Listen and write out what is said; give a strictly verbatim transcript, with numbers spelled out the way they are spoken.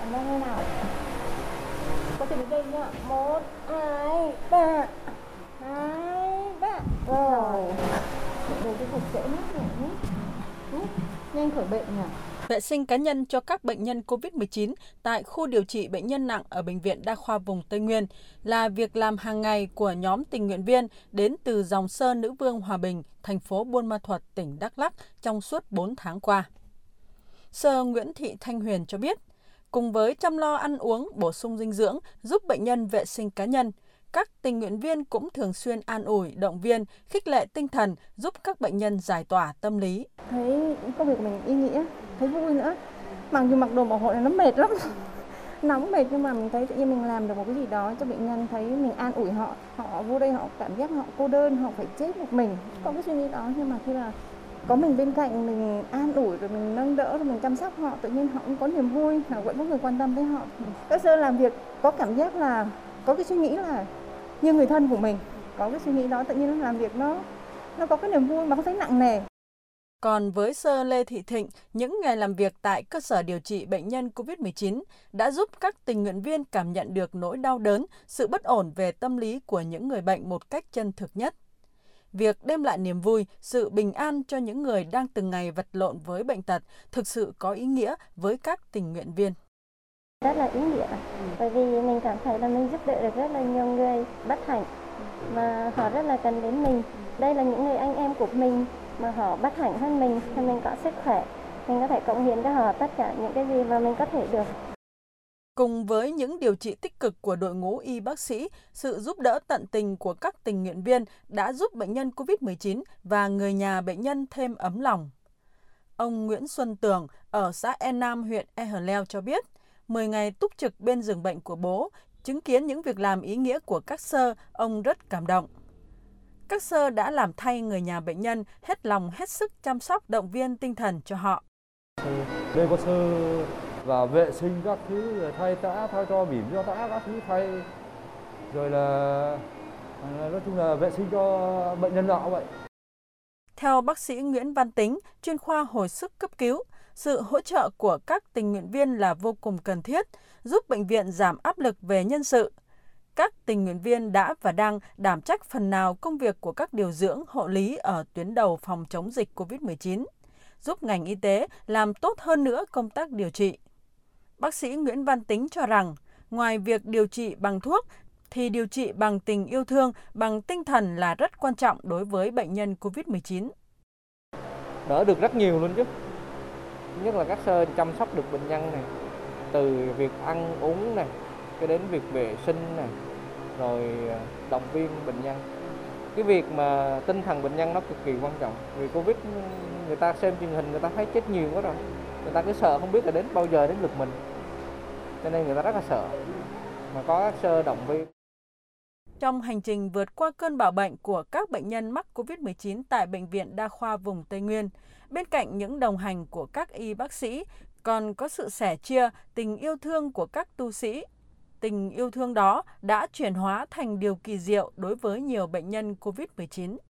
Đang nghe nào? Có thể đến đây nhá. Một, hai, ba. Hai, ba. Rồi. Để cái cục trễ mất nhỉ. Nhanh khỏi bệnh nhỉ. Vệ sinh cá nhân cho các bệnh nhân covid mười chín tại khu điều trị bệnh nhân nặng ở Bệnh viện Đa khoa vùng Tây Nguyên là việc làm hàng ngày của nhóm tình nguyện viên đến từ dòng Sơ Nữ Vương Hòa Bình, thành phố Buôn Ma Thuột, tỉnh Đắk Lắk trong suốt bốn tháng qua. Sơ Nguyễn Thị Thanh Huyền cho biết, cùng với chăm lo ăn uống, bổ sung dinh dưỡng, giúp bệnh nhân vệ sinh cá nhân, các tình nguyện viên cũng thường xuyên an ủi, động viên, khích lệ tinh thần, giúp các bệnh nhân giải tỏa tâm lý. Thấy công việc của mình ý nghĩa, thấy vui nữa. Mặc dù mặc đồ bảo hộ này nó mệt lắm, nóng mệt, nhưng mà mình thấy tự nhiên mình làm được một cái gì đó cho bệnh nhân, thấy mình an ủi họ. Họ vô đây họ cảm giác họ cô đơn, họ phải chết một mình. Có cái suy nghĩ đó, nhưng mà khi là có mình bên cạnh, mình an ủi rồi mình nâng đỡ rồi mình chăm sóc họ, tự nhiên họ cũng có niềm vui, họ vẫn có người quan tâm tới họ. Các sơ làm việc có cảm giác là có cái suy nghĩ là như người thân của mình, có cái suy nghĩ đó, tự nhiên nó làm việc nó nó có cái niềm vui mà không thấy nặng nề. Còn với Sơ Lê Thị Thịnh, những ngày làm việc tại cơ sở điều trị bệnh nhân covid mười chín đã giúp các tình nguyện viên cảm nhận được nỗi đau đớn, sự bất ổn về tâm lý của những người bệnh một cách chân thực nhất. Việc đem lại niềm vui, sự bình an cho những người đang từng ngày vật lộn với bệnh tật thực sự có ý nghĩa với các tình nguyện viên. Rất là ý nghĩa, bởi vì mình cảm thấy là mình giúp đỡ được rất là nhiều người bất hạnh mà họ rất là cần đến mình. Đây là những người anh em của mình mà họ bất hạnh hơn mình, thì mình có sức khỏe, mình có thể cống hiến cho họ tất cả những cái gì mà mình có thể được. Cùng với những điều trị tích cực của đội ngũ y bác sĩ, sự giúp đỡ tận tình của các tình nguyện viên đã giúp bệnh nhân covid mười chín và người nhà bệnh nhân thêm ấm lòng. Ông Nguyễn Xuân Tường ở xã E Nam, huyện E Hờ Leo cho biết, mười ngày túc trực bên giường bệnh của bố, chứng kiến những việc làm ý nghĩa của các sơ, ông rất cảm động. Các sơ đã làm thay người nhà bệnh nhân hết lòng hết sức chăm sóc, động viên tinh thần cho họ. Đây có sơ và vệ sinh các thứ, rồi thay tã, thay cho bỉm cho tã các thứ thay, rồi là nói chung là vệ sinh cho bệnh nhân nọ vậy. Theo bác sĩ Nguyễn Văn Tính, chuyên khoa hồi sức cấp cứu, sự hỗ trợ của các tình nguyện viên là vô cùng cần thiết, giúp bệnh viện giảm áp lực về nhân sự. Các tình nguyện viên đã và đang đảm trách phần nào công việc của các điều dưỡng, hộ lý ở tuyến đầu phòng chống dịch covid mười chín, giúp ngành y tế làm tốt hơn nữa công tác điều trị. Bác sĩ Nguyễn Văn Tính cho rằng, ngoài việc điều trị bằng thuốc, thì điều trị bằng tình yêu thương, bằng tinh thần là rất quan trọng đối với bệnh nhân covid mười chín. Đỡ được rất nhiều luôn chứ. Nhất là các sơ chăm sóc được bệnh nhân này, từ việc ăn uống này, cho đến việc vệ sinh này, rồi động viên bệnh nhân. Cái việc mà tinh thần bệnh nhân nó cực kỳ quan trọng. Vì Covid người ta xem truyền hình người ta thấy chết nhiều quá rồi. Người ta cứ sợ không biết là đến bao giờ đến lượt mình. Cho nên người ta rất là sợ. Mà có các sơ động viên. Trong hành trình vượt qua cơn bão bệnh của các bệnh nhân mắc covid mười chín tại Bệnh viện Đa khoa vùng Tây Nguyên, bên cạnh những đồng hành của các y bác sĩ, còn có sự sẻ chia, tình yêu thương của các tu sĩ. Tình yêu thương đó đã chuyển hóa thành điều kỳ diệu đối với nhiều bệnh nhân covid mười chín.